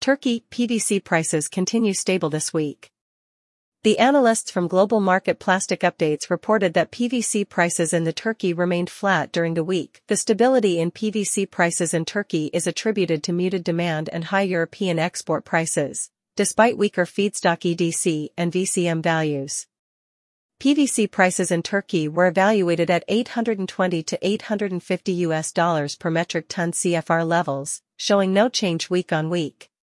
Turkey PVC prices continue stable this week. The analysts from Global Market Plastic Updates reported that PVC prices in Turkey remained flat during the week. The stability in PVC prices in Turkey is attributed to muted demand and high European export prices, despite weaker feedstock EDC and VCM values. PVC prices in Turkey were evaluated at $820 to $850 per metric ton CFR levels, showing no change week on week.